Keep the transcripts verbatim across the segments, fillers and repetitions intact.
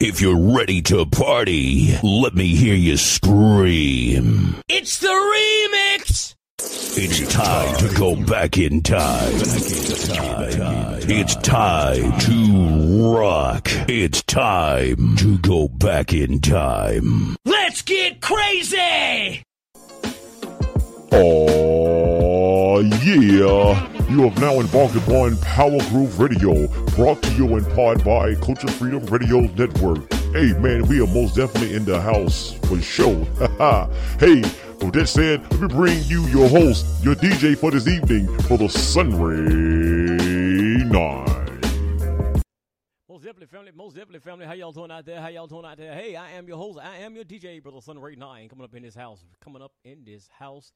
If you're ready to party, let me hear you scream. It's the remix! It's time to go back in time. It's time to rock. It's time to go back in time. Let's get crazy! Oh, yeah. You have now embarked upon Power Groove Radio, brought to you in part by Culture Freedom Radio Network. Hey, man, we are most definitely in the house for sure. Hey, with that said, let me bring you your host, your D J for this evening for the Sunray Night. Most definitely, family. Most definitely, family. How y'all doing out there? How y'all doing out there? Hey, I am your host. I am your D J, Brother Sunray Nine, coming up in this house. Coming up in this house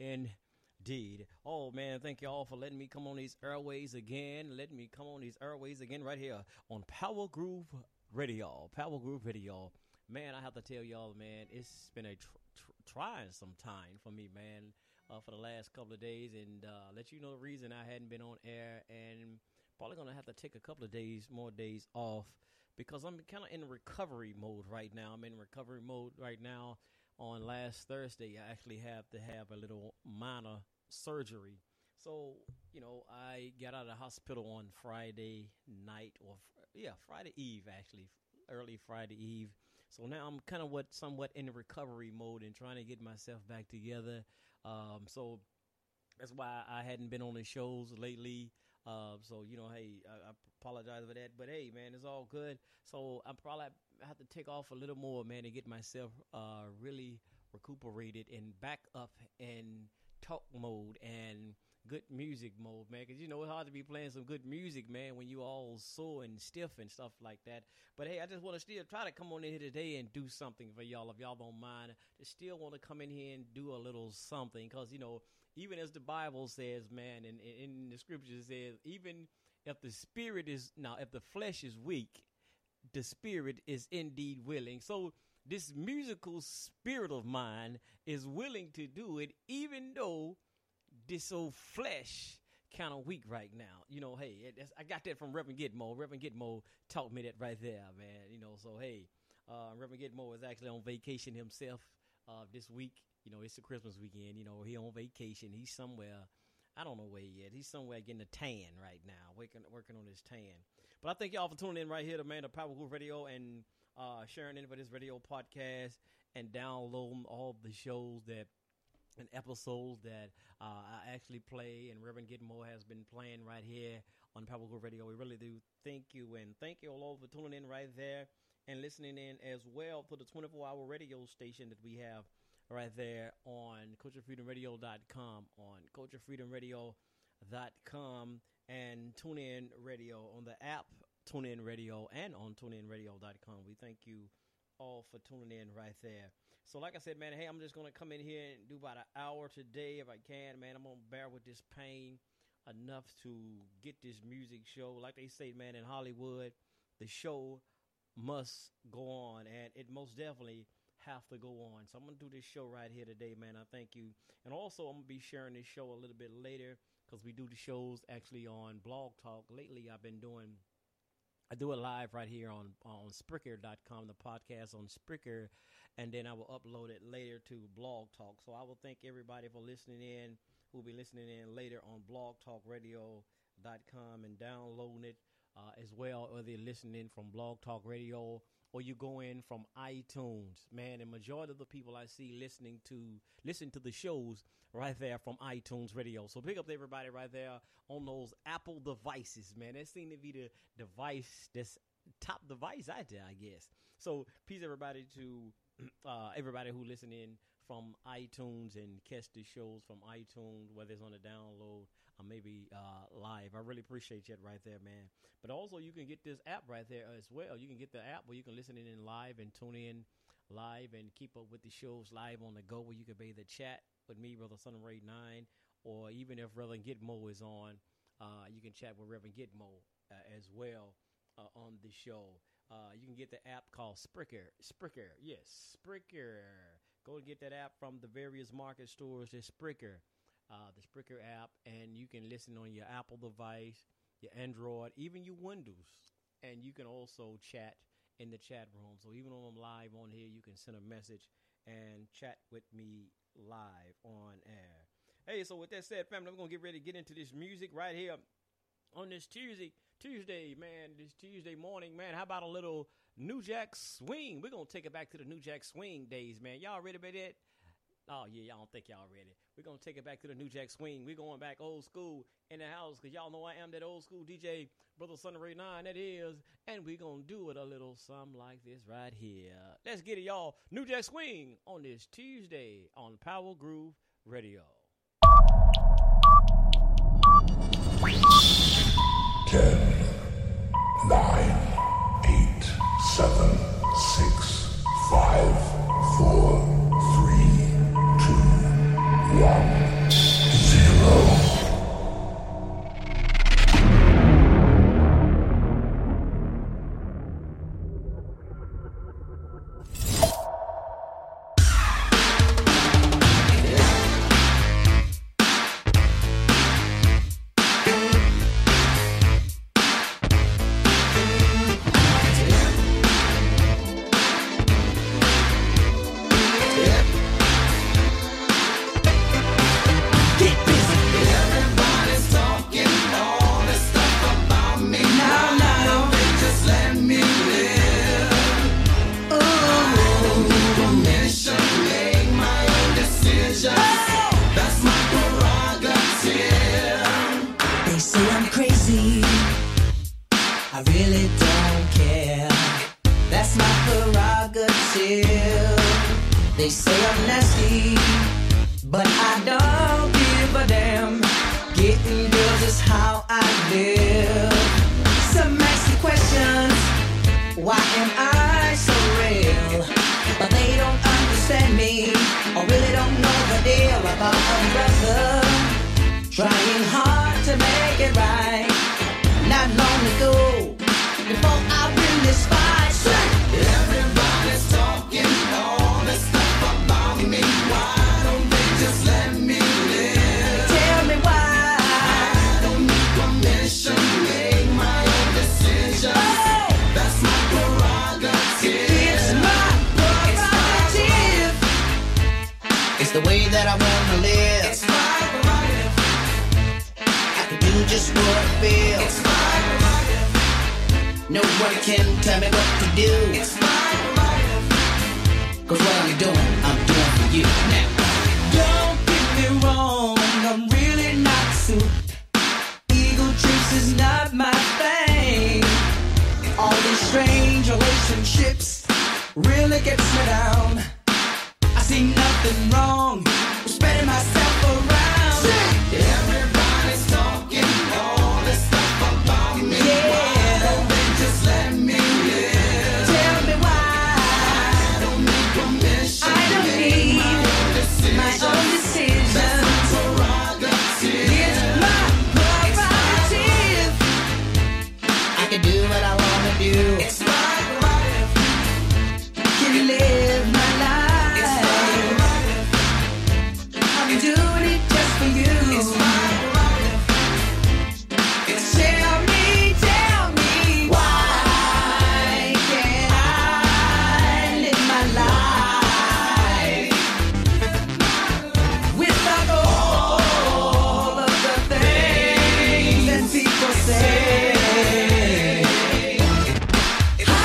indeed. Oh, man, thank y'all for letting me come on these airways again. Letting me come on these airways again right here on Power Groove Radio. Power Groove Radio. Man, I have to tell y'all, man, it's been a tr- tr- trying some time for me, man, uh, for the last couple of days. And uh, let you know the reason I hadn't been on air, and probably going to have to take a couple of days, more days off, because I'm kind of in recovery mode right now. I'm in recovery mode right now. On last Thursday, I actually have to have a little minor surgery. So, you know, I got out of the hospital on Friday night, or, yeah, Friday Eve, actually, early Friday Eve. So now I'm kind of what somewhat in recovery mode and trying to get myself back together. Um, so that's why I hadn't been on the shows lately. Uh, so, you know, hey, I, I apologize for that. But, hey, man, it's all good. So I probably have to take off a little more, man, to get myself uh, really recuperated and back up in talk mode and good music mode, man, because, you know, it's hard to be playing some good music, man, when you all sore and stiff and stuff like that. But, hey, I just want to still try to come on in here today and do something for y'all, if y'all don't mind. I still want to come in here and do a little something because, you know, even as the Bible says, man, and in the scriptures it says, even if the spirit is, now, if the flesh is weak, the spirit is indeed willing. So this musical spirit of mine is willing to do it, even though this old flesh kind of weak right now. You know, hey, that's, I got that from Reverend Gitmo. Reverend Gitmo taught me that right there, man. You know, so, hey, uh, Reverend Gitmo is actually on vacation himself uh, this week. You know, it's the Christmas weekend. You know, he on vacation. He's somewhere, I don't know where he is. He's somewhere getting a tan right now, working, working on his tan. But I thank y'all for tuning in right here to, man, the Power Groove Radio and uh, sharing in for this radio podcast and downloading all the shows that and episodes that uh, I actually play and Reverend Gitmo has been playing right here on Power Groove Radio. We really do thank you, and thank you all over for tuning in right there and listening in as well to the twenty-four hour radio station that we have right there on culture freedom radio dot com, on culture freedom radio dot com, and TuneIn Radio on the app, TuneIn Radio, and on tune in radio dot com. We thank you all for tuning in right there. So like I said, man, hey, I'm just going to come in here and do about an hour today if I can, man. I'm going to bear with this pain enough to get this music show. Like they say, man, in Hollywood, the show must go on, and it most definitely have to go on. So I'm going to do this show right here today, man. I thank you. And also, I'm going to be sharing this show a little bit later because we do the shows actually on Blog Talk. Lately, I've been doing, I do it live right here on, on Spreaker dot com, the podcast on Spreaker, and then I will upload it later to Blog Talk. So I will thank everybody for listening in, who will be listening in later on blog talk radio dot com and downloading it uh, as well, whether you're listening from Blog Talk Radio or you go in from iTunes. Man, the majority of the people I see listening to listen to the shows right there from iTunes Radio. So pick up everybody right there on those Apple devices, man. That seems to be the device that's top device out there, I guess. So peace everybody to uh, everybody who listen in from iTunes and catch the shows from iTunes, whether it's on the download or maybe uh, live. I really appreciate that right there, man. But also you can get this app right there as well. You can get the app where you can listen in live and tune in live and keep up with the shows live on the go, where you can be the chat with me, Brother Sunray nine, or even if Reverend Gitmo is on, uh, you can chat with Reverend Gitmo uh, as well uh, on the show. Uh, you can get the app called Spreaker. Spreaker, yes, Spreaker. Go and get that app from the various market stores. There's Spreaker, uh, the Spreaker app, and you can listen on your Apple device, your Android, even your Windows. And you can also chat in the chat room. So even when I'm live on here, you can send a message and chat with me live on air. Hey, so with that said, family, I'm going to get ready to get into this music right here on this Tuesday, Tuesday, man, this Tuesday morning, man. How about a little New Jack Swing? We're going to take it back to the New Jack Swing days, man. Y'all ready for that? Oh, yeah, I don't think y'all ready. We're going to take it back to the New Jack Swing. We're going back old school in the house because y'all know I am that old school D J, Brother Son Ray nine, that is. And we're going to do it a little something like this right here. Let's get it, y'all. New Jack Swing on this Tuesday on Power Groove Radio. Ten, nine, eight, seven, six, five, four, three, two, one, zero. Say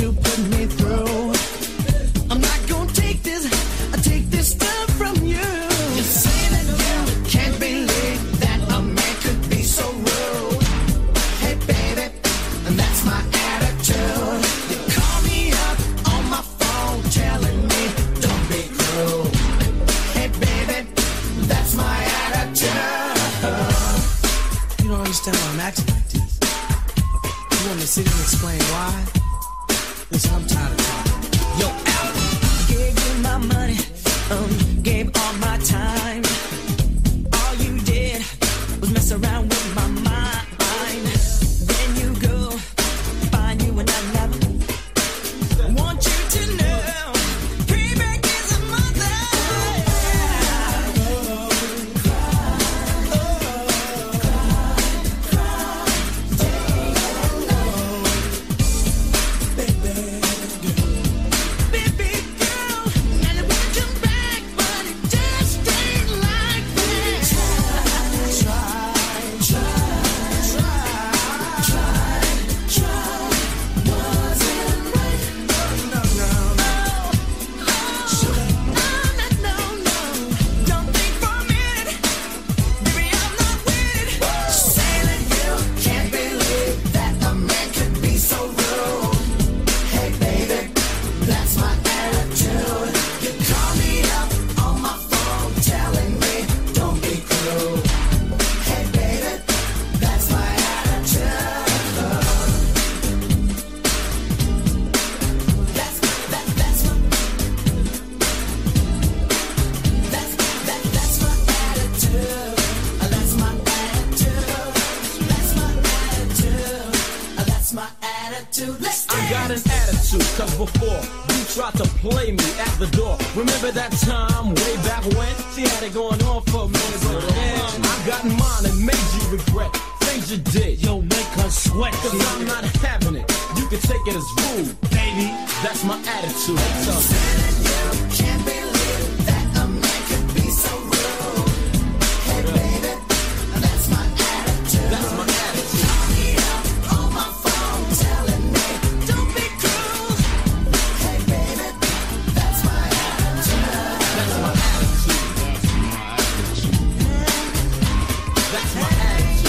to put me through. I'm not gonna take this, I take this stuff from you. You say that you can't believe that a man could be so rude. Hey baby, and that's my attitude. You call me up on my phone telling me don't be cruel. Hey baby, that's my attitude. You don't understand why I'm acting like this. You want me to sit and explain why? Listen, I'm tired of talking. Yo, Al, I gave you my money, um, gave all my time. All you did was mess around with my mind. When you go, find you another. Want you to know, payback is a mother. Baby girl, and it won't come back, but it just ain't like this. Try, try, try, try, try. Wasn't right. No, no, no. No, no, no. Don't think for a minute. Baby, I'm not with it. Say that you can't believe that a man could be so rude. Hey, baby, that's my attitude. You call me up on my phone telling me don't be cruel. Hey, baby, that's my attitude. That's that that's my that's that that's my attitude. That's my attitude. That's my attitude. That's my attitude. Let's I got an attitude, cause before you tried to play me at the door. Remember that time way back when? She had it going on for a minute, but yeah, I got mine and made you regret things you did. Yo, make her sweat, cause I'm not having it. You can take it as rude, baby. That's my attitude. So, can't believe that a man could be so rude. Hey, baby, that's my attitude. that's my attitude. Call me up on my phone telling me don't be cruel. Hey, baby, that's my attitude. That's my attitude. That's my attitude.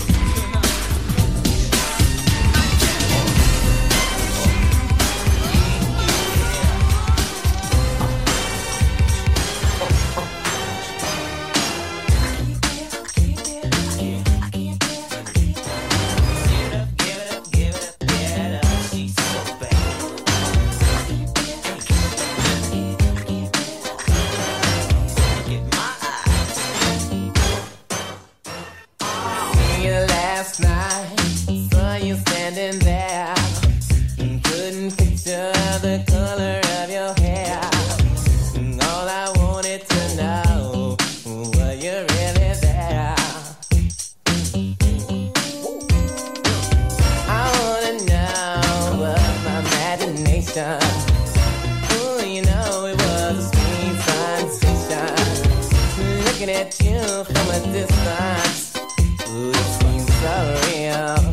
Seen you last night, saw you standing there. Couldn't picture the color of your hair. All I wanted to know, were you really there? I wanna know was my imagination. Ooh, you know it was a sweet sensation. Looking at you from a distance. Ooh, it seems so real.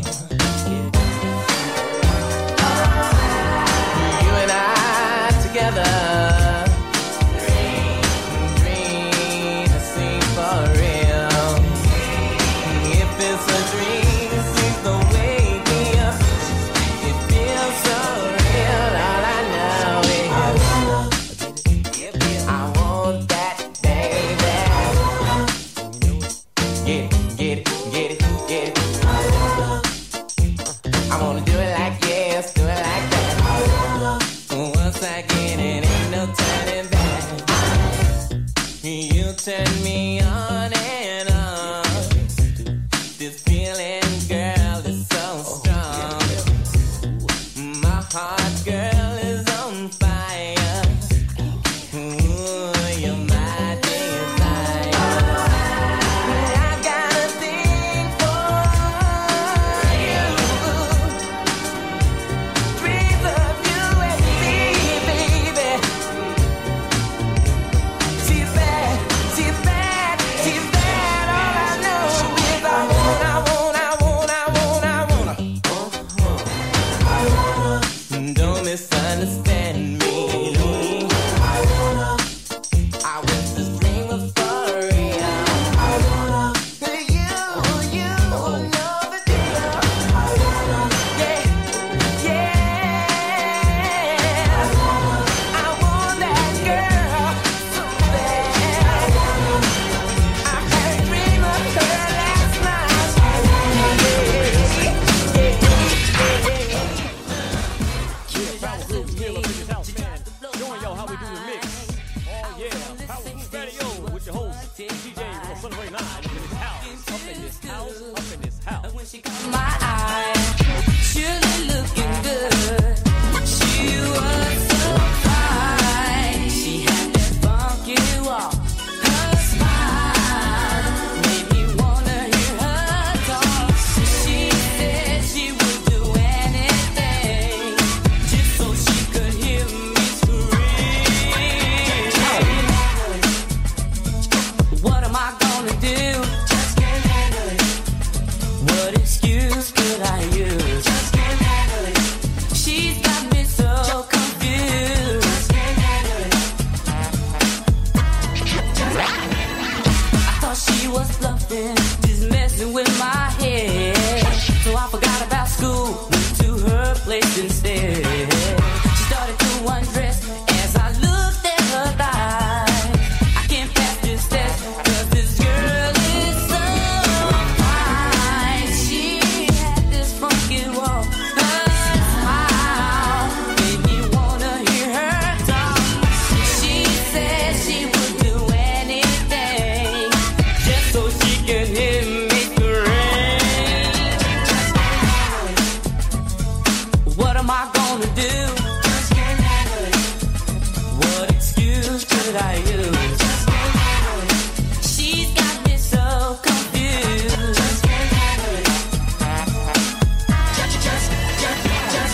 You and I together. Dream, dream, it seems for real. If it's a dream, it seems to wake me up. It feels so real. All I know is I want that, baby. Get it, get it, get it, get it. I wanna do it like yes, do it like that. Once I get it, ain't no turning back. You turn me on and on. This feeling, girl, is so strong. My heart, girl, is on fire. Ooh, you're my desire. I got a thing for you. Dreams of you and me, baby. She's bad, she's bad, she's bad. All I know is I want, I want, I want, I want, I wanna. Don't miss misunderstand me. I wanna, I wish this dream was for real. I wanna, you, you know the deal. I wanna, yeah, yeah. I wanna, I want that girl so bad. I wanna, I had a dream of her last night. I wanna, yeah, yeah, yeah. Power Group still up in this house, man. Showing y'all how we do the mix. Oh yeah, Power Group Radio with your host D J Sunray nine up in this house, up in this house, up in this house. My eyes, surely looking good. She was so fine. She had that funky walk. Her smile made me wanna hear her talk. She said she would do anything just so she could hear me scream. What am I gonna do? Just can't handle it. What excuse could I use? Just can't handle it. She's got me so confused. Just can't handle it. I thought she was bluffing, just messing with my head. So I forgot about school, went to her place instead. She started to undress as I looked at her thighs. I can't pass this test, 'cause this girl is so fine. She had this funky walk. Her smile made me wanna hear her talk. She said she would do anything just so she could hear me scream. What am I gonna do? Just can't handle it. What excuse could I use? Just can't handle it. She's got me so confused. Just can't handle it. Just, just, just, just.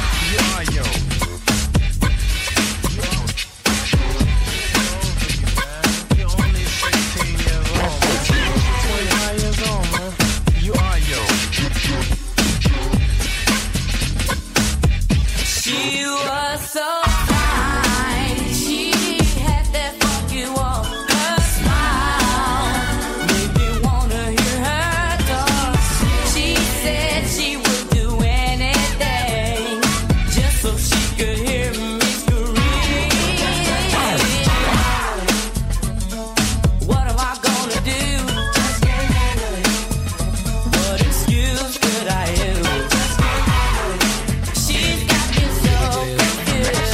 She was so fine. She had that funky walk. Her smile made me wanna hear her talk. She said she would do anything just so she could hear me scream. What am I gonna do? Just can't handle it. What excuse could I use? Just can't handle it. She's got me so confused.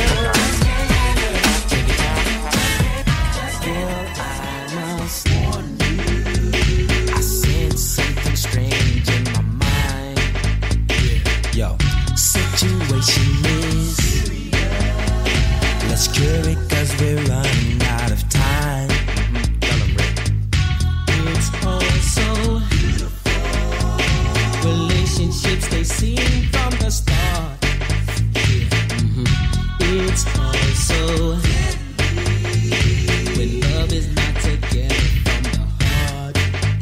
Still, I must warn you. I sense something strange in my mind. Yo, situation is let's cure it 'cause we're running out of time. It's all so beautiful. Relationships they seem from the start. It's all so when love is not together from the heart.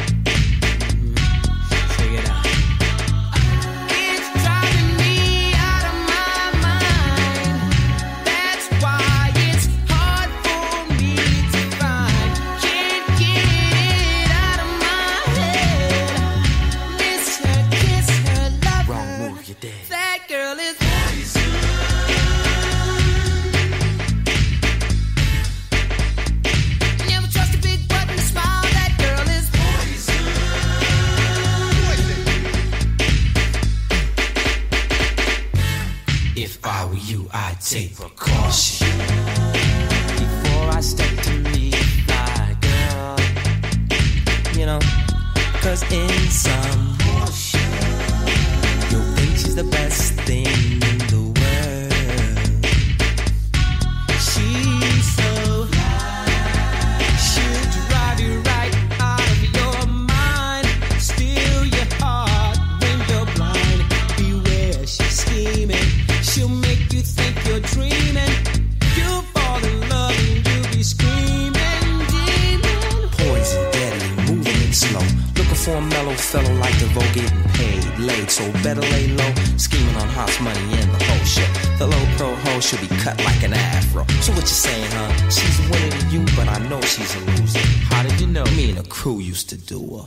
Check it out. It's driving me out of my mind. That's why it's hard for me to find. Can't get it out of my head. Miss her, kiss her, love her. Wrong move, you're dead. That girl is poison. Never trust a big button to smile. That girl is poison. If I were you, I'd take precaution before I step to meet my girl. You know, 'cause in some you'll think she's the best thing in the world. She's so she'll drive you right out of your mind, steal your heart when you're blind. Beware, she's scheming. She'll make you think you're dreaming. You'll fall in love and you'll be screaming, demon. Poison, deadly, moving slow. Looking for a mellow fellow like DeVoe getting paid, laid, so better lay low, scheming on hot money in the whole shit. The low pro hoe should be cut like an afro. So what you saying, huh? She's winning to you, but I know she's a loser. How did you know? Me and the crew used to do her.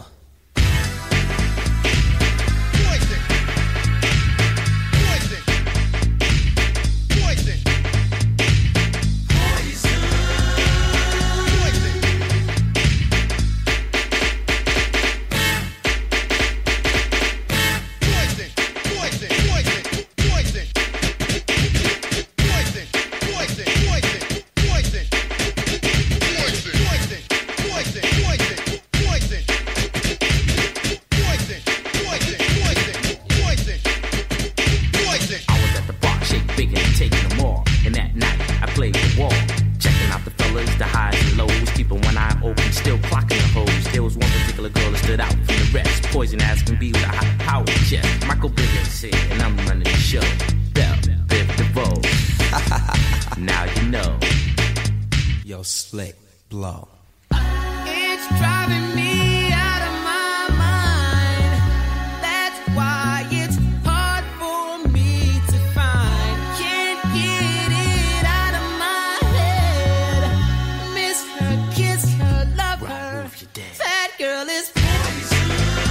Slick blow. It's driving me out of my mind. That's why it's hard for me to find. Can't get it out of my head. Miss her, kiss her, love her. That girl is poison.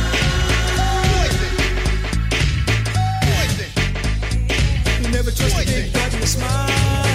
Poison. You never trust a big button to smile.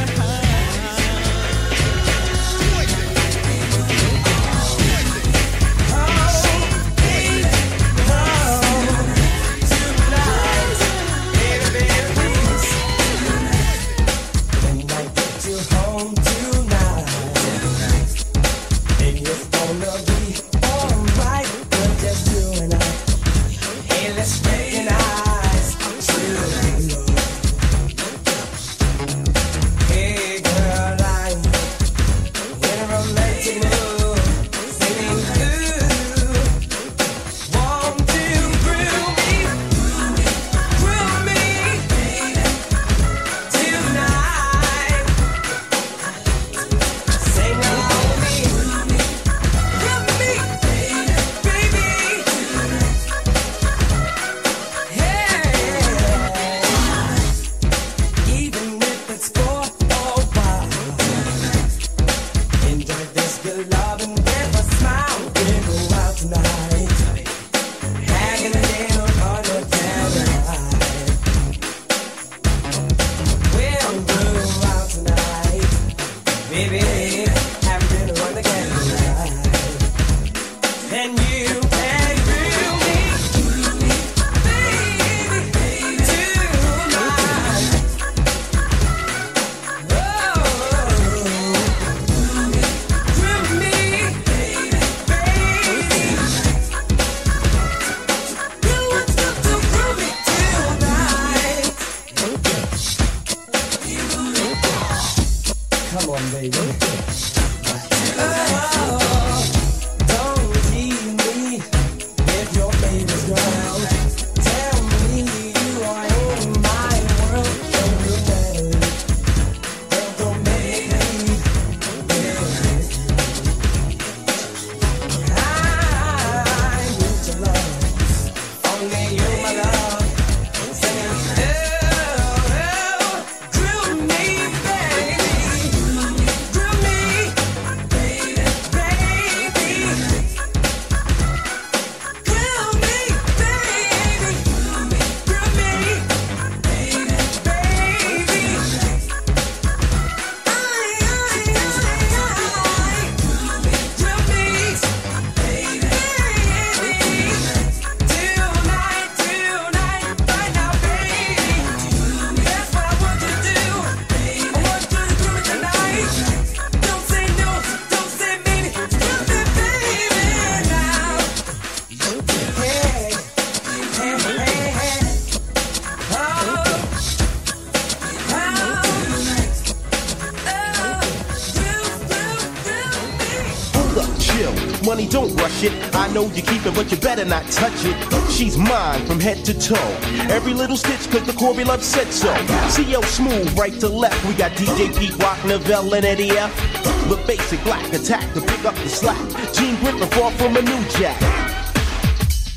Money, don't rush it. I know you keep it, but you better not touch it. She's mine from head to toe. Every little stitch, cause the Corby Love said so. C O Smooth, right to left. We got D J Pete Rock, Novell, and Eddie F. The basic black attack to pick up the slack. Gene Griffin, far from a new jack.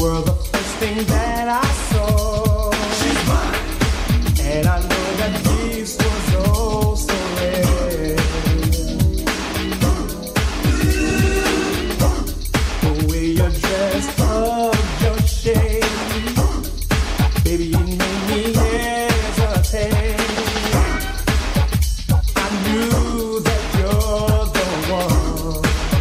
were the first thing that I saw. She's mine. And I know that this was oh so rare. The way you're dressed up, your shade, baby, you made me hesitate. I knew that you're the one.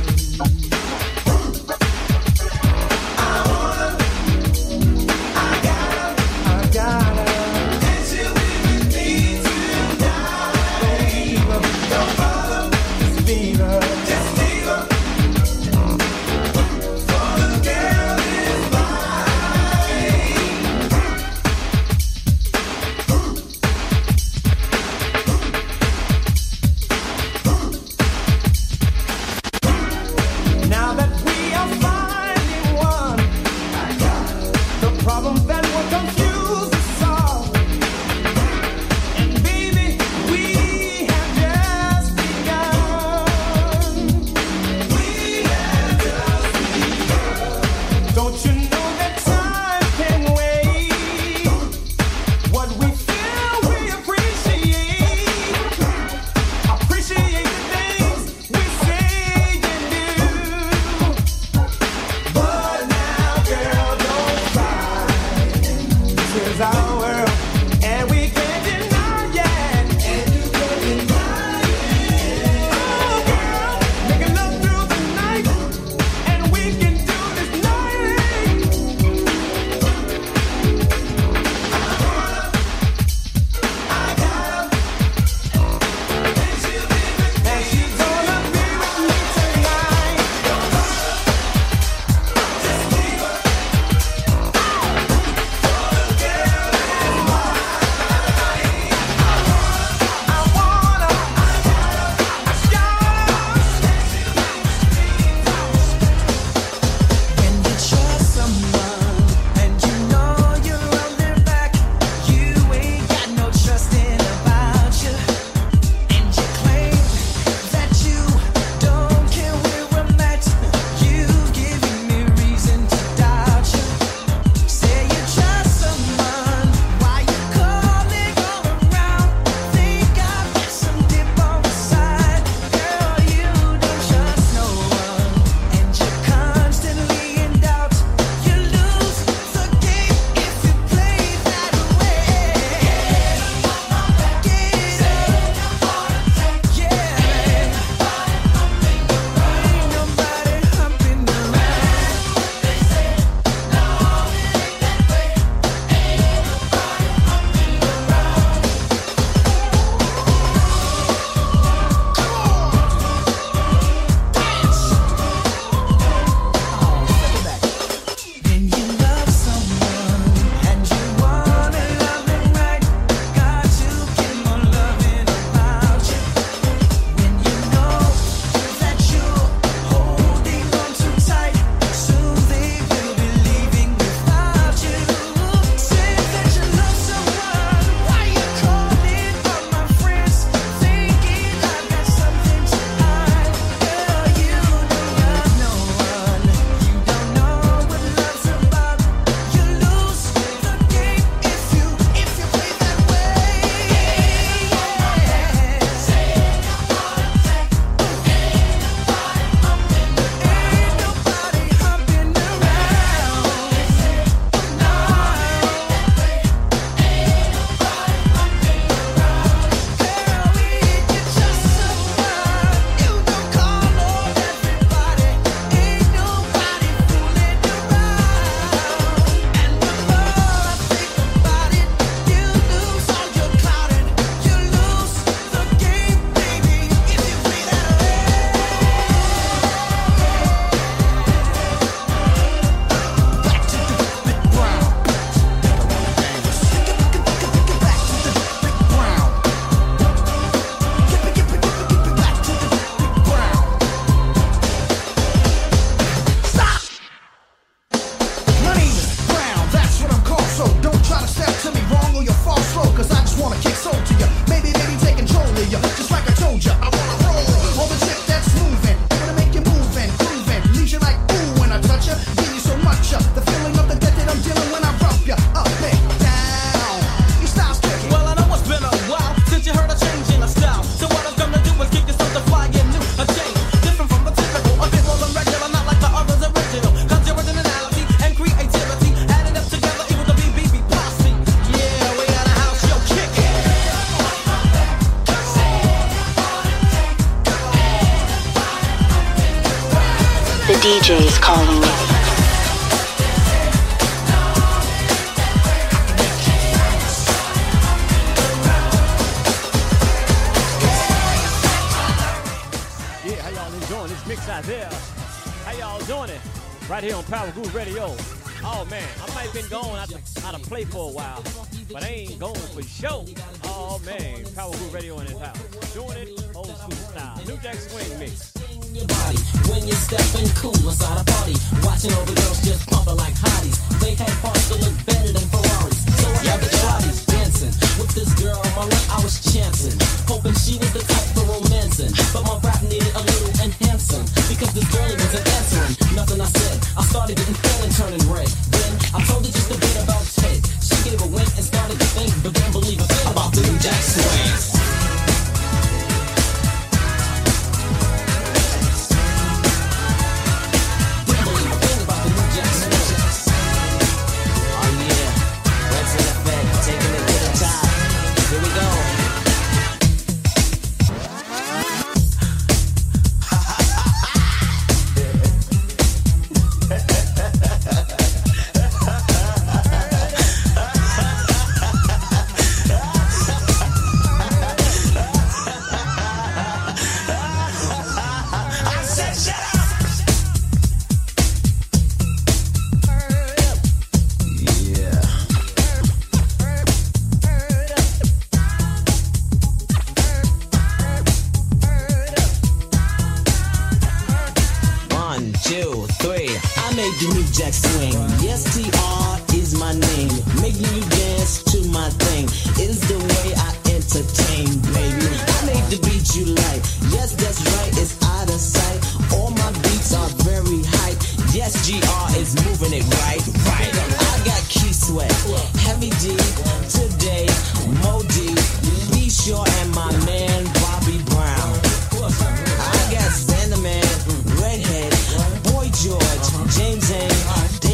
I wanna, I gotta, I gotta, and she'll be with me tonight. Don't bother, just leave her, just leave her. For the girl is mine. Now that we are finally one, the problems that were confused are solved. And baby, we have just begun. We have just begun. Don't you know that time can wait? What we feel, we appreciate. Appreciate the things we say and do. But now, girl, don't cry. This is our world, and we can't deny it. And you can't deny it. Oh, girl, making love through the night, and we can do this night. I gotta, and she'll be with me. And she's gonna be with me tonight. Just leave her. For the girl is mine. I wanna, I gotta, I When you trust someone and you know you love them back, you ain't got no trusting about you. And you claim that you don't care where I'm at. You've given me reason to doubt you. Say you trust someone, why you calling all around? Think I've got some dip on the side. Girl, you don't trust no one, and you're constantly in doubt. You lose the game if you play that way. Get up, yeah. Ain't nobody humping around. They say no, it ain't that way. Ain't nobody humping around. When you love someone and you wanna love them right, got to get more loving about you. When you know that you're holding on too tight, soon they will be leaving without you. Say that you love someone, why you calling for my friends? Thinking I've got something to hide. Girl, you don't love no one. You don't know what love's about. You lose the game if you if you play that way. Say ain't nobody humping around. No, girl, when you trust someone, you don't call on everybody. Ain't nobody fooling around. And the more I think about it, you lose all your clout and you lose the game, baby, if you play that way. Back to the big ground. Back to the big ground. Give it, give it, give it, give it back to the big ground. Stop! My name is Brown, that's what I'm called. So don't try to step to me wrong or you'll fall slow, cause I just wanna kick soul to you. Maybe, maybe take control of you. Just like I told you, I wanna roll on the tip that's moving. I wanna make you move and grooving. Leave you like ooh when I touch you. Give you so much, uh, the feeling of the calling me. Yeah, how y'all enjoying this mix out there? How y'all doing it? Right here on Power Groove Radio. Oh man, I might have been gone out of, out of play for a while, but I ain't going for show. Oh man, Power Groove Radio in his house. Doing it old school style. New Jack Swing mix. Your body when you're stepping cool inside a party, watching all the girls just pumping like hotties. They had parts that look better than Ferraris, so I got the shawties dancing with this girl on my lap. I was chancing, hoping she was the type for romancing, but my rap needed a little enhancing because this girl wasn't answering nothing I said. I started getting pale and turning red. Then I told her just a bit about Ted. She gave a wink and started to think, but then believe a thing about the New Jack Swing. James and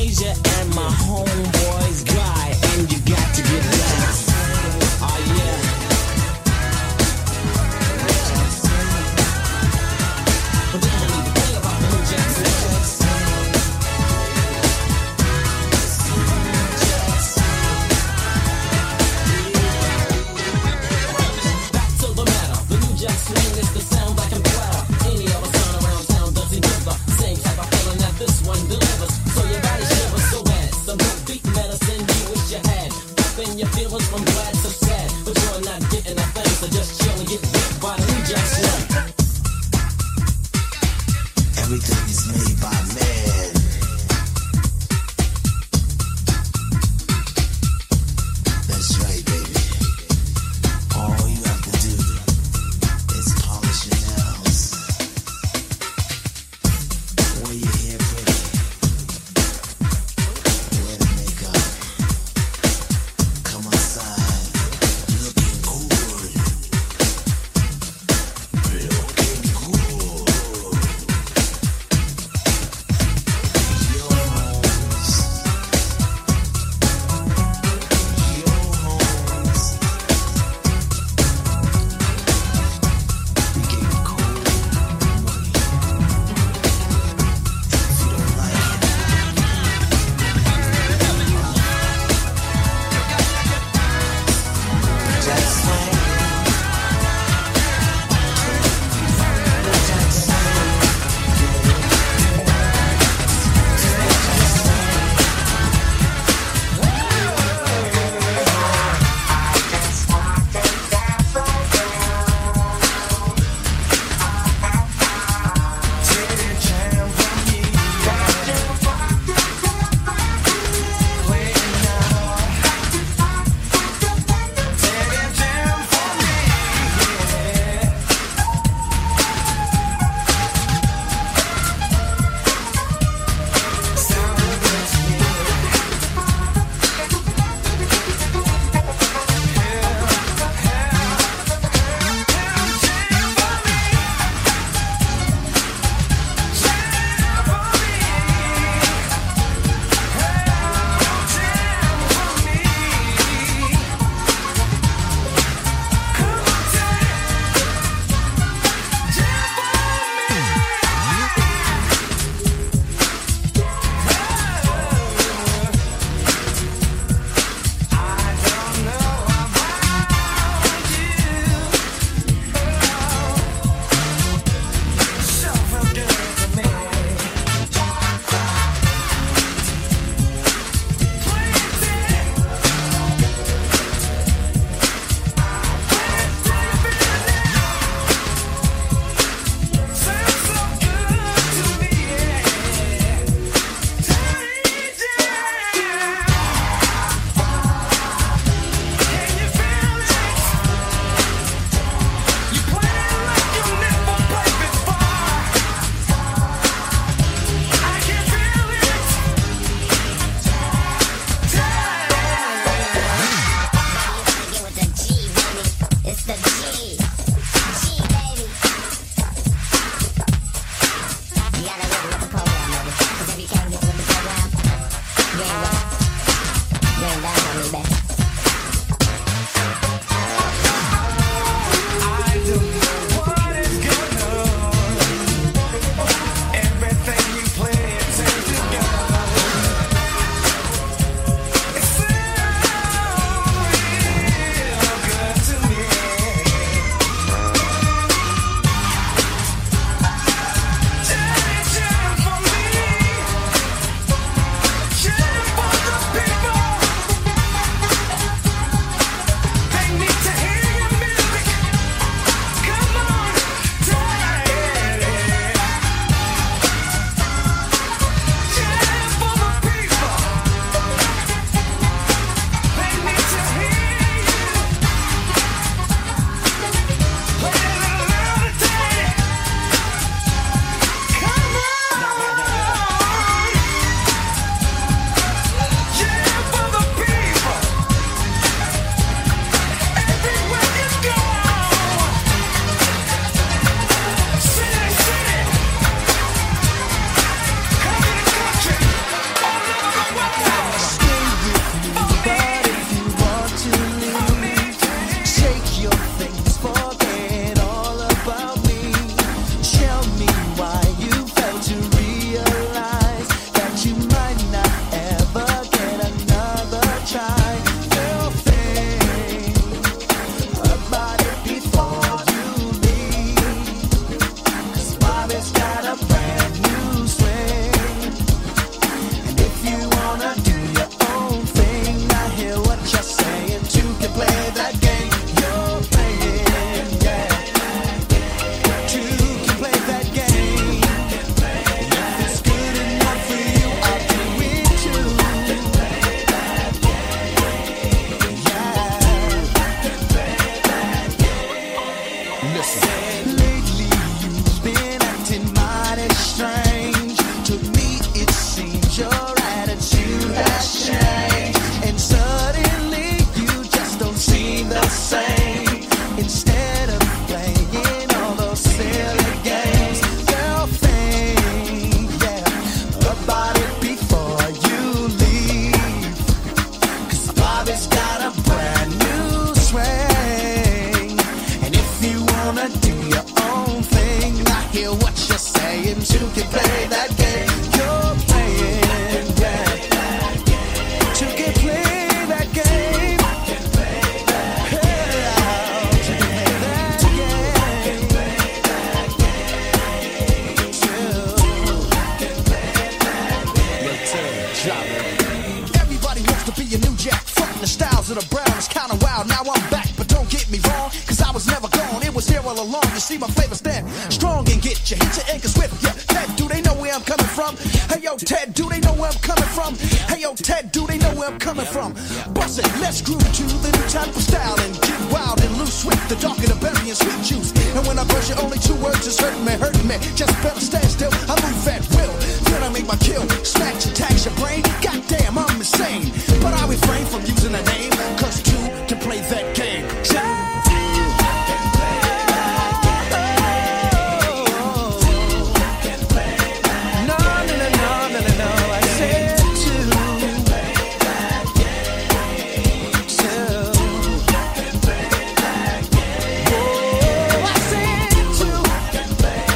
going down on me, baby.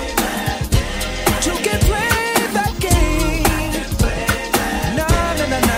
You can play that game. No, no, no,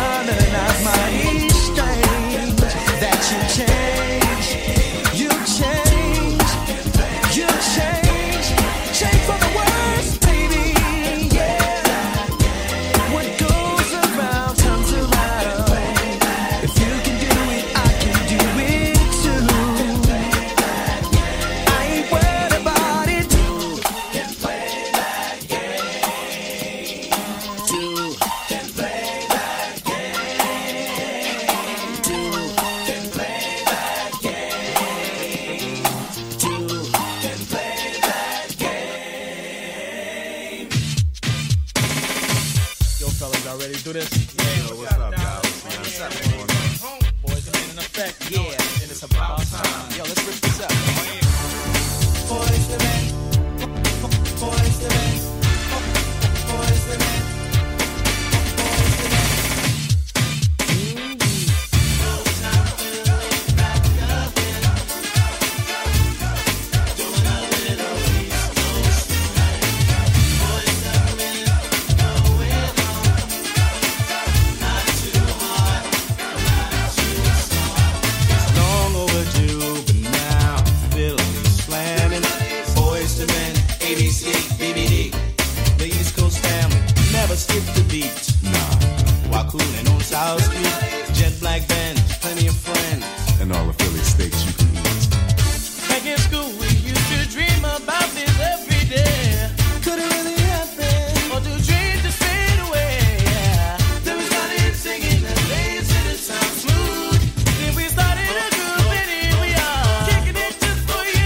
South Street, jet black Benz, plenty of friends, and all the Philly steaks you can eat. Back in school, we used to dream about this every day. Could it really happen? Or do dreams just fade away? Yeah. Then we started singing and bass and it sounds smooth. Then we started a group and here we are, kicking it just for you.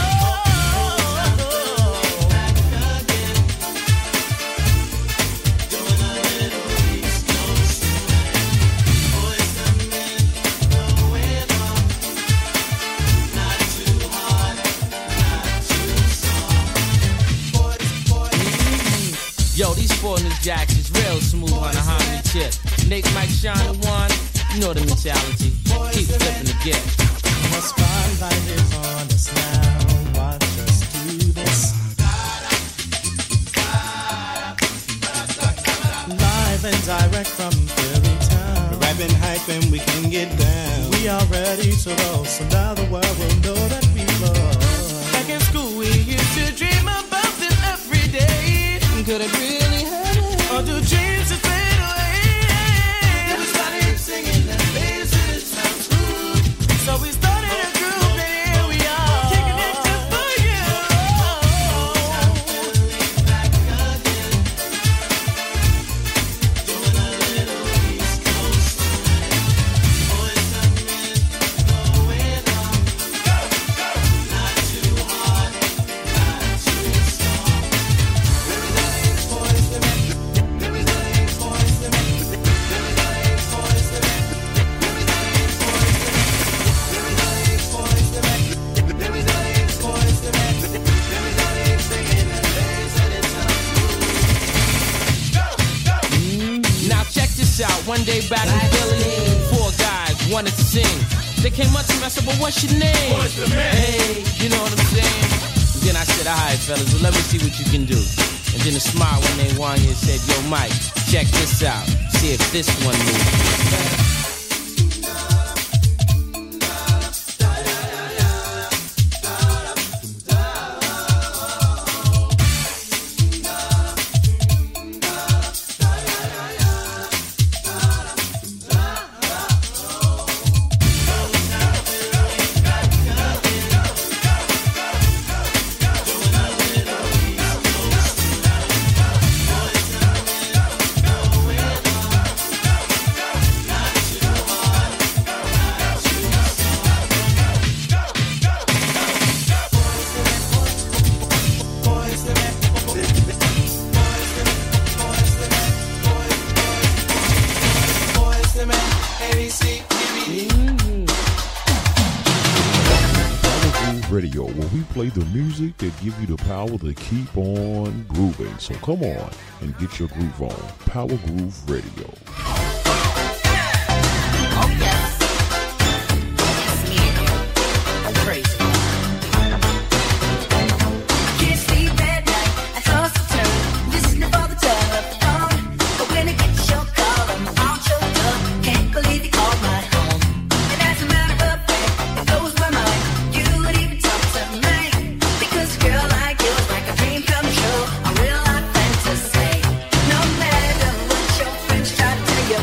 Yo, these four new jacks is real smooth on a harmony tip. Nick, Mike, Sean, and Juan, you know the mentality. Keep flipping the gift. The spotlight is on us now. Watch us do this. Live and direct from Philly town. We're rapping, hyping, we can get down. We are ready to roll, so now the world will know that we love. Back in school, we used to dream about this every day. Could it really happen? Or do dreams just fade away? Then we started singing and bass and it sounds good. So we started a group and here we are, kicking it just for you. Back again, doing a little East Coast swing. Boys and men going on, go, go. Not too hard, not too soft. Now check this out. One day back in Philly, four guys wanted to sing. They came up to me, I said, "But what's your name?" What's the man? Hey, you know what I'm saying? And then I said, "All right, fellas, well, let me see what you can do." And then a smile when they won and said, "Yo, Mike, check this out. See if this one moves." Radio, where we play the music that give you the power to keep on grooving. So come on and get your groove on. Power Groove Radio. Oh yes, it's me. I'm crazy. Can't sleep at night. I toss and turn, listening for the telephone. But when it gets your call, I'm all choked up. Can't believe you called my home. And as a matter of fact, it blows my mind. You would even talk to me, because a girl like you is like a dream come true, a real life fantasy. No matter what your friends try to tell you.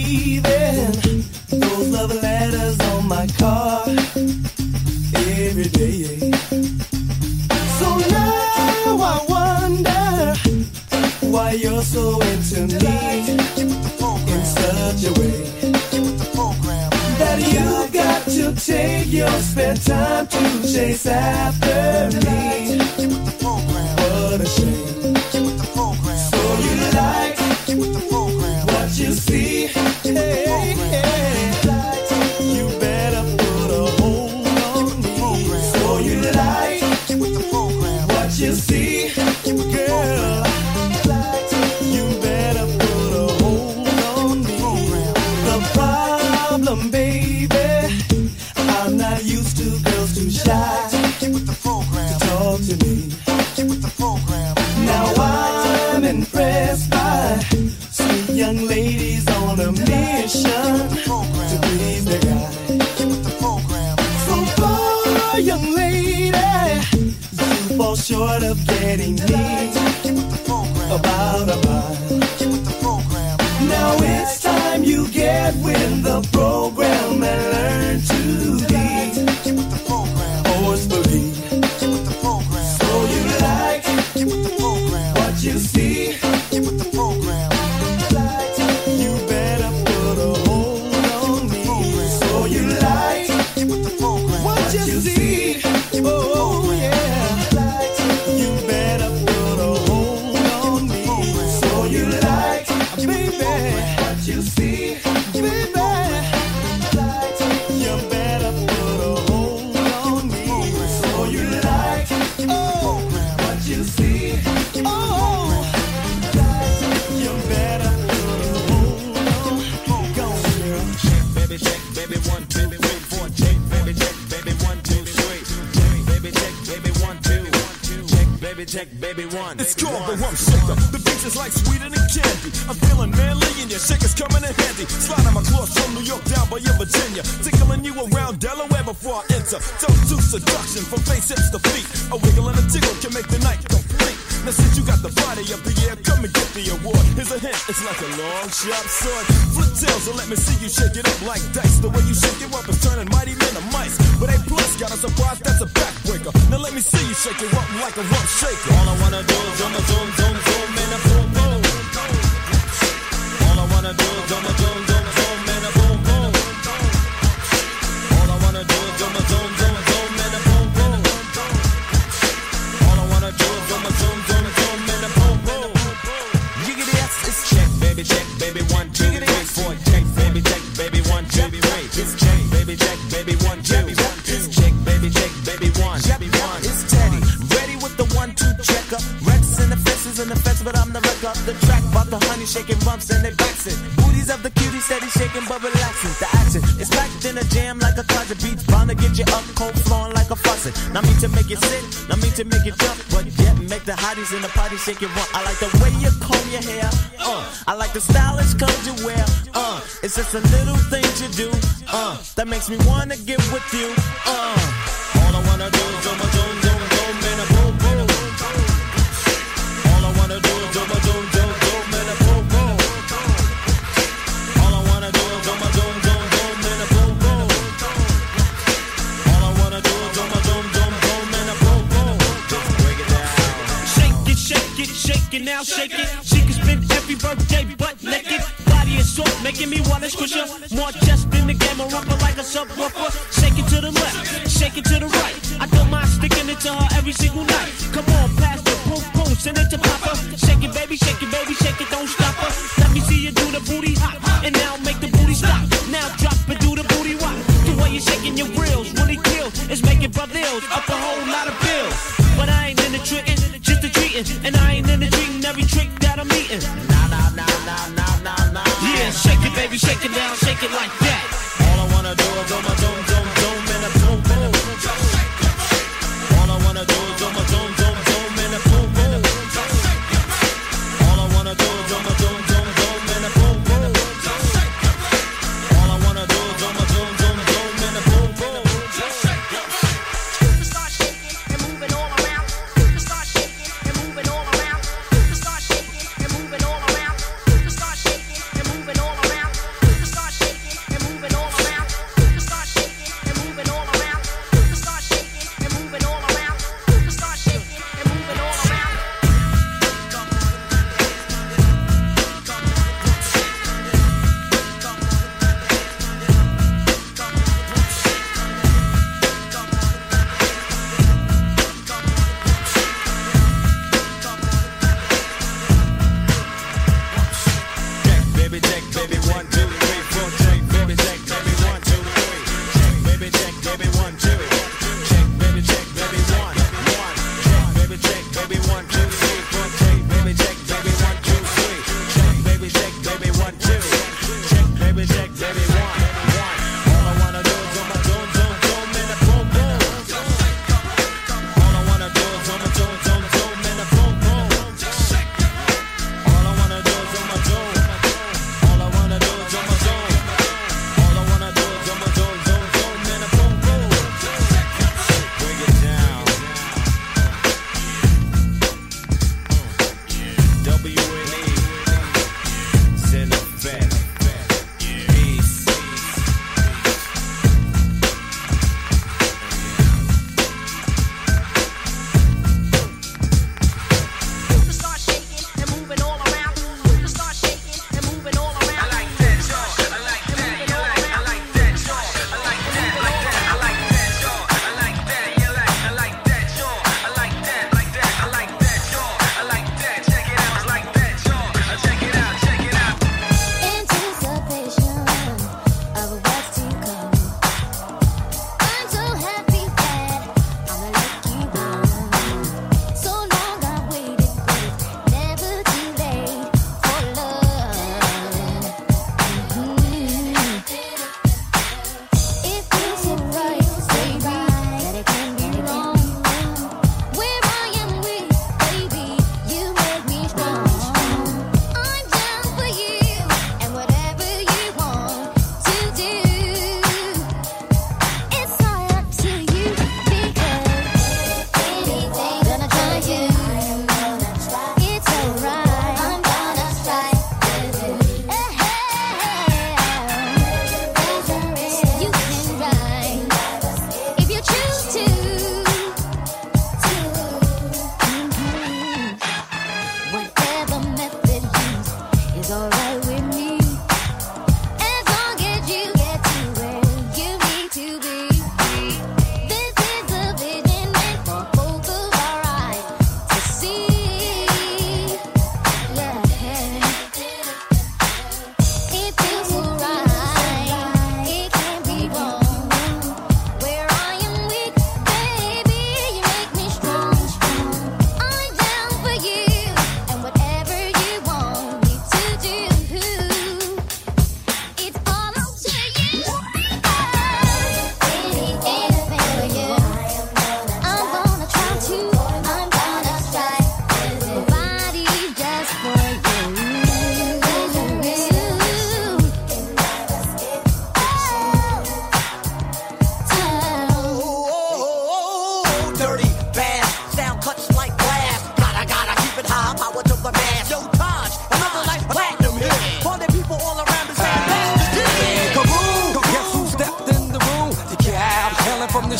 leaving those love letters on my car every day. So now I wonder why you're so into me in such a way that you got to take your spare time to chase after me. What a shame. So you like what you see. Hey, hey. You better put a hold on me. So you like what you see, girl. You better put a hold on me. The problem, baby, I'm not used to girls too shy to talk to me. Now I'm impressed by sweet young ladies on a mission to please their guy. So far, young lady, you fall short of getting me about a mile. Now it's time you get with the program and learn to be forcefully. So you like what you see. You better put a hold on me. So you like what you see. Oh yeah. You better put a hold on me. So you like, baby, what you see, baby. You better put a hold on me. So you like, oh, what you see. Oh, you better put a hold on. Go, girl. Check, baby, check, baby, one, two, three, four. Check, baby, check, baby, one, two, three. Check, baby, check, baby, one, two. Check, baby, check, baby, one. It's called the Rump Shaker. The beach is like sweeter than candy. I'm feeling manly and your shaker's coming in handy. Sliding my claws from New York down by your Virginia. Tickling you around Delaware before I enter. Don't do seduction from face hips to feet. A wiggle and a tickle can make the night complete. Now since you got the body of the year, come and get the award. Here's a hint, it's like a long sharp sword. Flip tails and let me see you shake it up like dice. The way you shake it up is turning mighty men to mice. But A plus got a surprise, that's a backbreaker. Now let me see you shake it up like a rump shaker. All I wanna do is zoom, zoom, zoom, zoom, and a boom, boom. All I wanna do is zoom, zoom, zoom, zoom, and a boom, boom. All I wanna do is zoom, zoom, zoom, zoom, and a boom, boom. All I wanna do is zoom, zoom, zoom, zoom, and a boom, boom. Yiggity yes, it's check, baby, check, baby, one, two, three, four. Check, baby, check, baby, one, two, three. It's check, baby, check, baby, one, two. It's check, baby, check, baby, one. It's Teddy, ready with the one, two checker. Rex in the fences in the fence, but I'm the wreck up the track. About the honey shaking bumps and they bouncing. Booties of the cutie steady shaking but relaxing. The action is packed in a jam like a closet. Beats bound to get you up, cold flowing like a faucet. Not me to make you sit, not me to make you jump, but yet make the hotties in the party shake it rump. I like the way you comb your hair, uh. I like the stylish clothes you wear, uh. It's just a little thing you do, uh. That makes me wanna get with you, uh. All I wanna do is zoom, zoom, zoom, zoom, and a boom, boom. All I wanna do is zoom, zoom, zoom, zoom, and a boom, boom. All I wanna do is zoom, zoom, zoom, zoom, and a boom, boom. All I wanna do is zoom, zoom, zoom, zoom, and a boom, boom. Just break it down. Shake it, shake it, shake it now, shake it. She can spend every birthday butt naked. Body is soft, making me wanna squish her. More chest in the game, a rumper like a subwoofer. Shake it to the left, shake it to the right. I don't mind sticking it to her every single night. Come on, pass the boom boom, send it to Papa. Shake it, baby, shake it, baby, shake it, don't stop her. Let me see you do the booty hop, and now make the booty stop. Now drop and do the booty rock. The way you're shaking your grills really kills. It's making brothers up a whole lot of bills. But I ain't in the trickin', just the treating, and I ain't in the treating every trick that I'm eating. Nah, nah, nah, nah, nah, nah, nah. Yeah, shake it, baby, shake it down, shake it like that. All I wanna do is zoom, zoom, zoom, zoom, and a boom, boom. All I wanna do is zoom, zoom, zoom, zoom, and a boom, boom. All I wanna do is zoom, zoom, zoom, zoom, and a boom, boom. All I wanna do is zoom, zoom, zoom, zoom, and a boom, boom. Start shaking and moving all around. Start shaking and moving all around. Start shaking and moving all around. Start shaking and moving all around.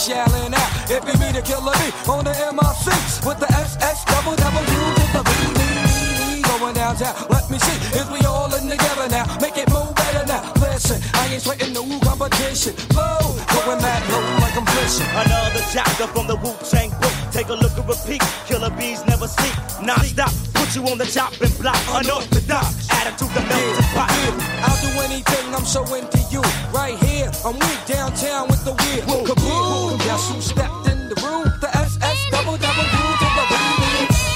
shelling out. It be me, the killer B, on the M R C with the S S double double U to the B B B going downtown. Let me see, is we all in together now? Make it move better now. Listen, I ain't sweating no competition. Low, going that low like I'm fishing. Another chapter from the Wu-Tang book. Take a look and repeat. Killer bees never sleep. Non-stop, put you on the chopping block. Unorthodox, attitude the melting pot. Yeah, I'll do anything, I'm so into you. Right here, I'm weak downtown with the wheel. Kaboom! Guess who stepped in the room? The S S double double U to the B B.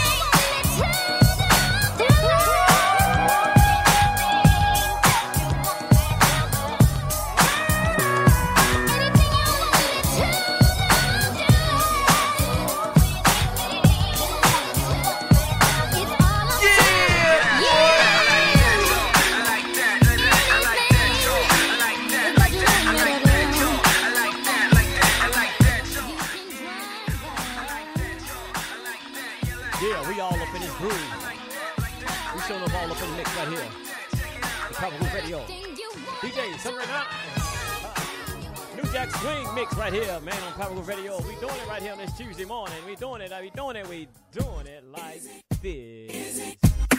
Yeah, we all up in this groove. We showing up all up in the mix right here. The Power Group Radio. D J, Sunray Nine. New Jack Swing mix right here, man, on Power Group Radio. We doing it right here on this Tuesday morning. We doing it, we doing it, we doing it like this.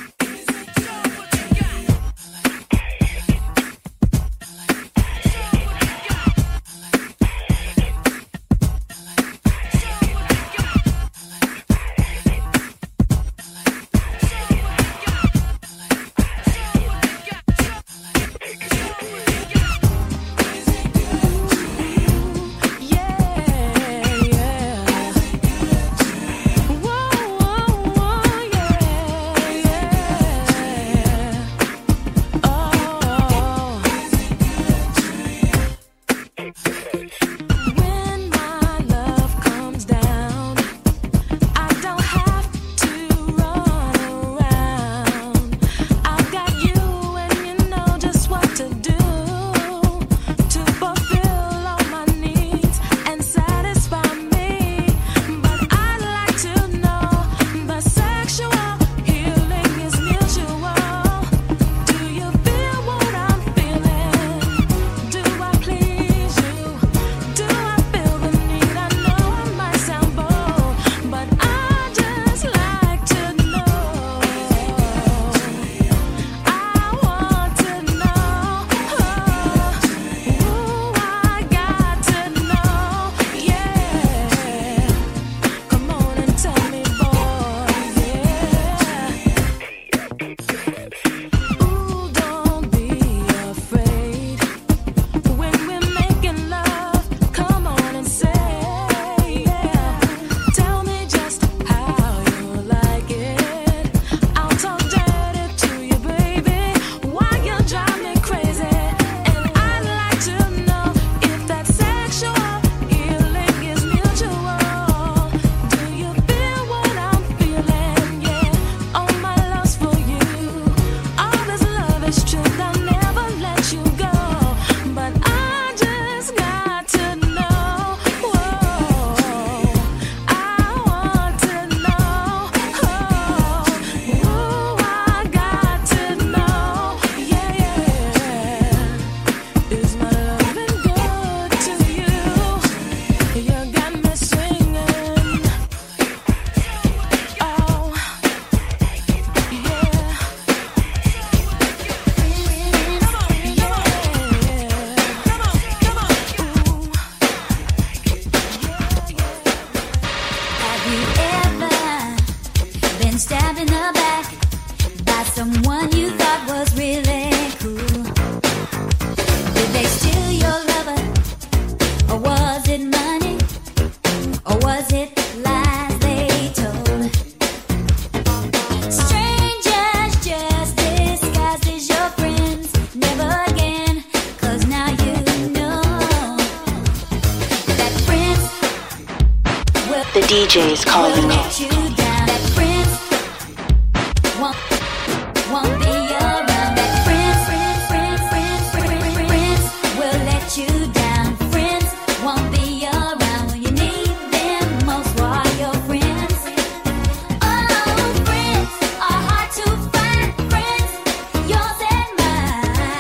D J's calling me.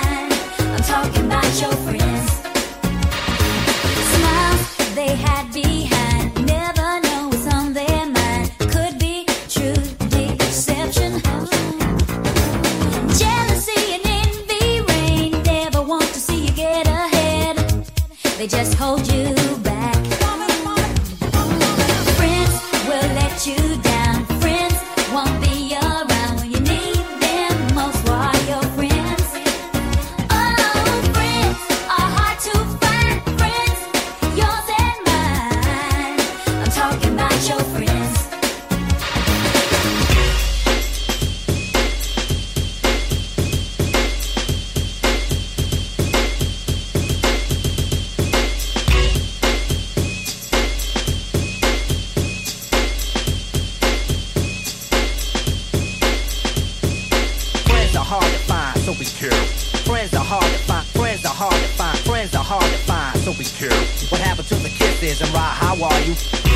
They had been they just hold you back. Friends will let you down. Friends won't be around when you need them most. While your friends, oh, friends are hard to find. Friends, yours and mine. I'm talking about your friends. Friends are hard to find, so be careful. Friends are hard to find. Friends are hard to find. Friends are hard to find, so be careful. What happened to the kisses and Rod? How are you?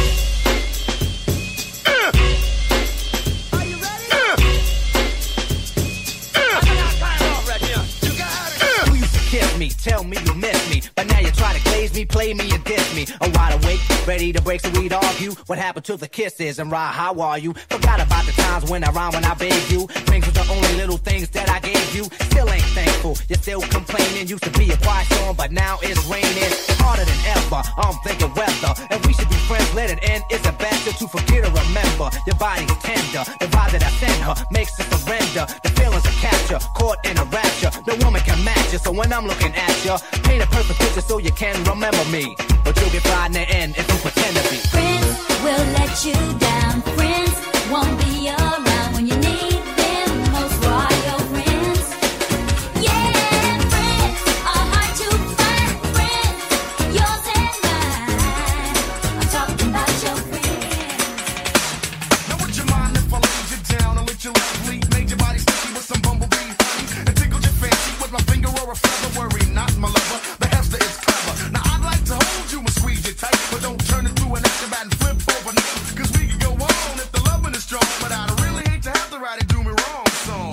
You used to kiss me, tell me you miss me, but now you try to glaze me, play me, and diss me. A wide awake, ready to break so we'd argue. What happened to the kisses and Rod? How are you? Forgot about the times when I rhyme when I begged you. Rings was the only little things that I gave you. Still ain't thankful, you're still complaining. Used to be a quiet storm, but now it's raining. Harder than ever, I'm thinking weather. And we should be friends, let it end. Is it better to forget or remember? Your body's tender, the vibe that I send her makes her surrender. The feelings are capture, caught in a rapture. No woman can match you, so when I'm looking at you, paint a perfect picture so you can remember me. But you'll get fried in the end if you pretend to be. Friends will let you down. Friends won't be around when you need them most. While your friends, yeah, friends are hard to find. Friends, yours and mine. I'm talking about your friends. Now would you mind if I laid you down and let your love bleed? Made your body sticky with some bumblebee honey and tickled your fancy with my finger or a feather. Worry not, my lover, the hamster is clever. Now I'd like to hold you and squeeze you tight, but don't turn into an acrobat and flip over now. Cause we can go on if the loving is strong, but I'd really hate to have to write it do me wrong song.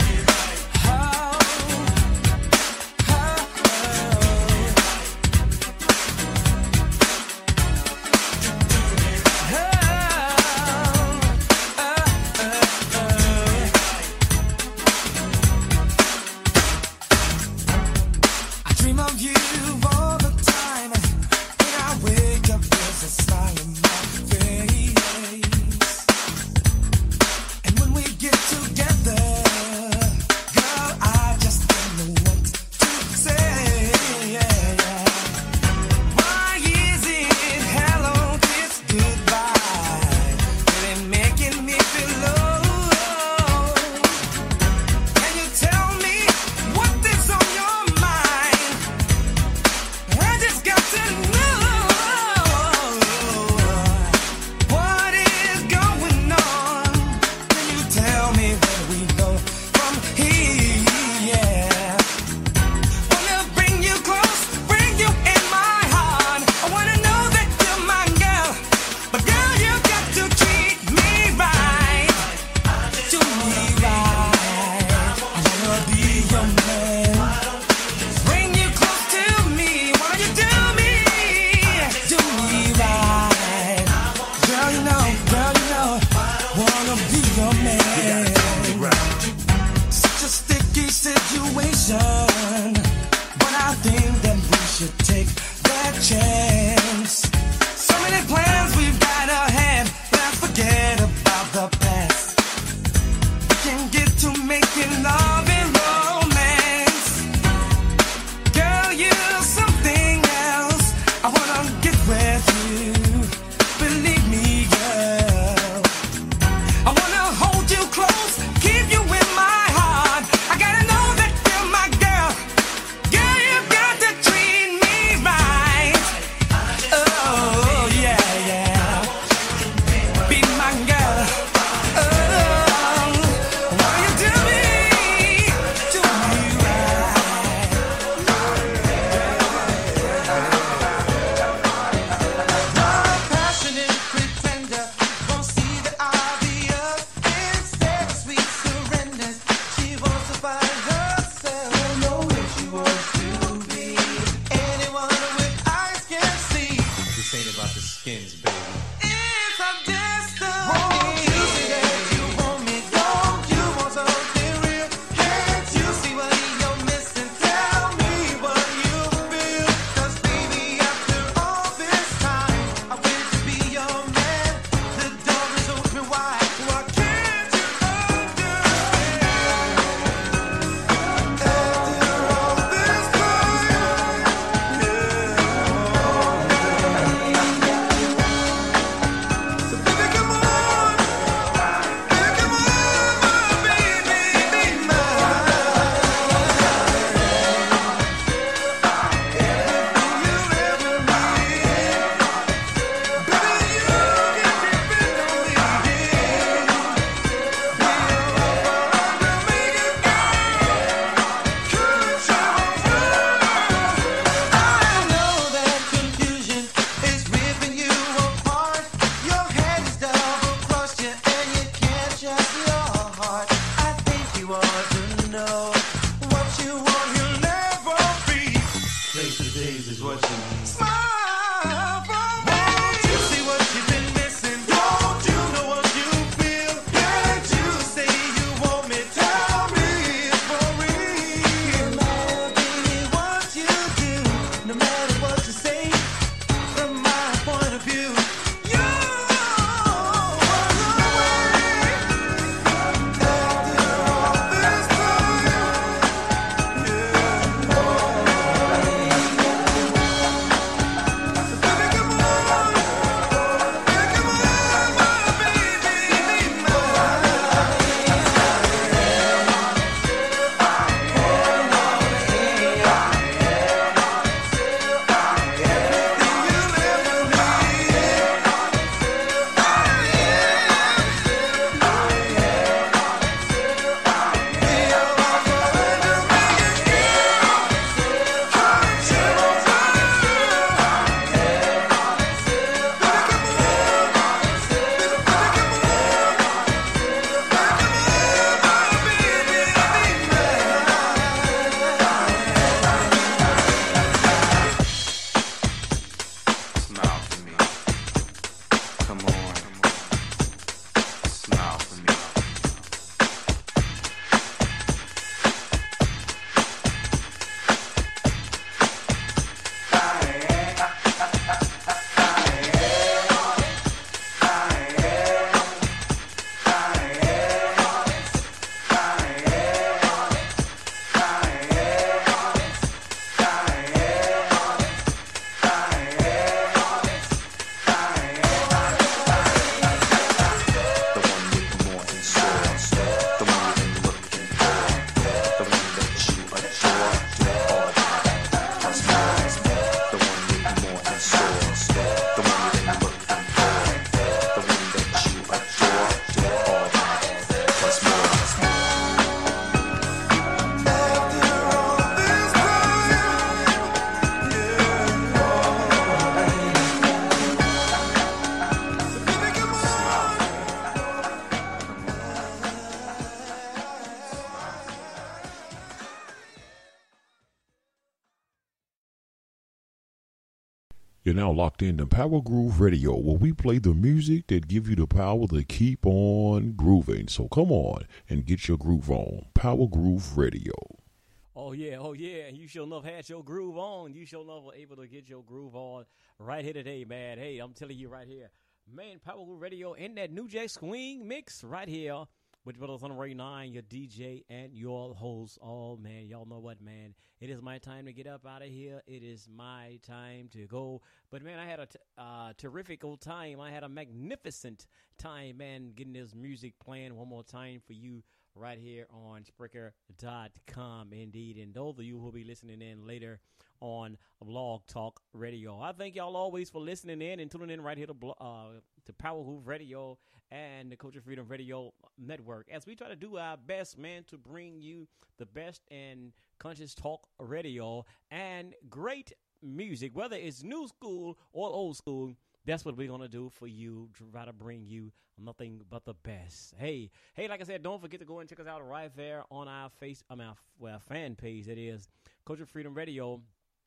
I dream of you all the time. When I wake up, there's a smile on my face. And when we get together, girl, I just don't know what to say. Why is it hello, kiss, goodbye? Really making me feel low. Can you tell me what is on your mind? I just got to know what is going on. Can you tell me where we go from here? Wanna bring you close, bring you in my heart. I wanna know that you're my girl, but girl, you got to treat me right. Do me right. I wanna be your man. Bring you close to me. Wanna you do me? Do me right. Girl, you know, girl, you know. Wanna be your man. Such a sticky situation, but I think that we should take that chance. So many plans we've got ahead. Let's forget about the past. We can get to making love and romance. Girl, you're something else. I wanna get with you. Believe me, girl. I wanna hold you close, keep you in my heart. I gotta know that you're my girl. Girl, you got to treat me right. Oh, yeah, yeah. Be my girl. Oh, why you do me? Do me right. Passionate pretender won't see the obvious. Instead of sweet surrender, she wants to find herself. Don't know where she wants to be. Anyone with eyes can see. This ain't about the skins, baby. It's a destiny. Won't you see that you want me? Don't you want something real? Can't you see what you're missing? Tell me what you feel. 'Cause baby, I You're now locked into Power Groove Radio, where we play the music that give you the power to keep on grooving. So come on and get your groove on. Power Groove Radio. Oh, yeah, oh, yeah. You sure enough had your groove on. You sure enough were able to get your groove on right here today, man. Hey, I'm telling you right here. Man, Power Groove Radio in that New Jack Swing mix right here with Brother Thunder Ray nine, your D J and your host. Oh, man, y'all know what, man. It is my time to get up out of here. It is my time to go. But, man, I had a t- uh, terrific old time. I had a magnificent time, man, getting this music playing one more time for you right here on Spreaker dot com, indeed. And those of you who will be listening in later on Blog Talk Radio, I thank y'all always for listening in and tuning in right here to, uh, to Power Groove Radio and the Culture Freedom Radio Network, as we try to do our best, man, to bring you the best in conscious talk radio and great music, whether it's new school or old school. That's what we're going to do for you, try to bring you nothing but the best. Hey, hey, like I said, don't forget to go and check us out right there on our face, I mean, our, well, our fan page, that is Culture Freedom Radio,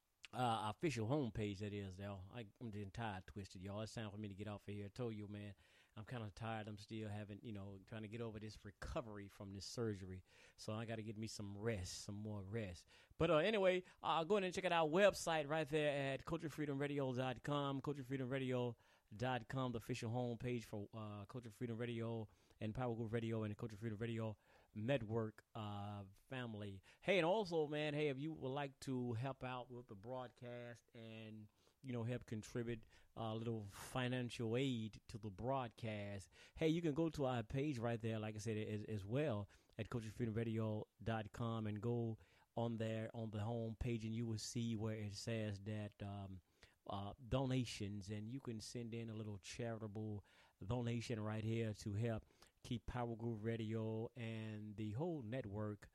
uh, official homepage, that is, though. I, I'm getting tired, twisted, y'all. It's time for me to get off of here. I told you, man, I'm kind of tired. I'm still having, you know, trying to get over this recovery from this surgery. So I got to get me some rest, some more rest. But uh, anyway, uh, go ahead and check out our website right there at culture freedom radio dot com, culture freedom radio dot com, the official homepage for uh, Culture Freedom Radio and Power Groove Radio and the Culture Freedom Radio Network uh, family. Hey, and also, man, hey, if you would like to help out with the broadcast and, you know, help contribute a little financial aid to the broadcast, hey, you can go to our page right there, like I said, as, as well, at culture freedom radio dot com, and go on there on the home page, and you will see where it says that um, uh, donations, and you can send in a little charitable donation right here to help keep Power Groove Radio and the whole network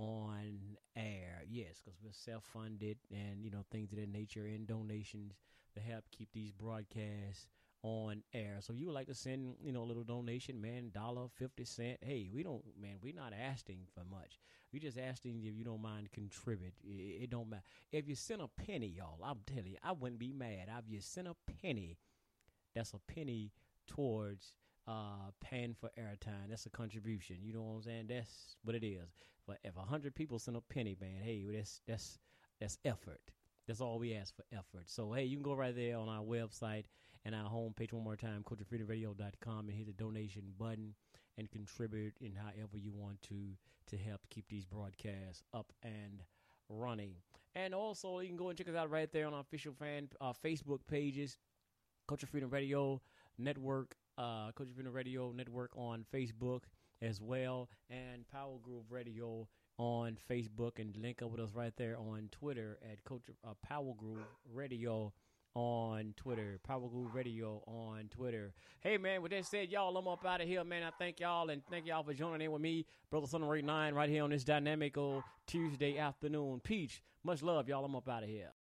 on air. Yes, because we're self-funded and, you know, things of that nature, and donations to help keep these broadcasts on air. So if you would like to send, you know, a little donation, man, dollar, fifty cent. Hey, we don't, man, we're not asking for much. We just asking if you don't mind contribute. It, it don't matter. If you send a penny, y'all, I'm telling you, I wouldn't be mad. If you send a penny, that's a penny towards uh, paying for airtime. That's a contribution. You know what I'm saying? That's what it is. But if a hundred people send a penny, man, hey, that's that's that's effort. That's all we ask for, effort. So, hey, you can go right there on our website and our homepage one more time, culture freedom radio dot com, and hit the donation button and contribute in however you want to to help keep these broadcasts up and running. And also, you can go and check us out right there on our official fan uh, Facebook pages, Culture Freedom Radio Network, uh, Culture Freedom Radio Network on Facebook as well, and Power Groove Radio on Facebook, and link up with us right there on Twitter at Culture uh, Power Groove Radio on Twitter. Power Groove Radio on Twitter. Hey, man, with that said, y'all, I'm up out of here, man. I thank y'all, and thank y'all for joining in with me, Brother Thunder Ray nine, right here on this dynamic old Tuesday afternoon. Peach, much love, y'all. I'm up out of here.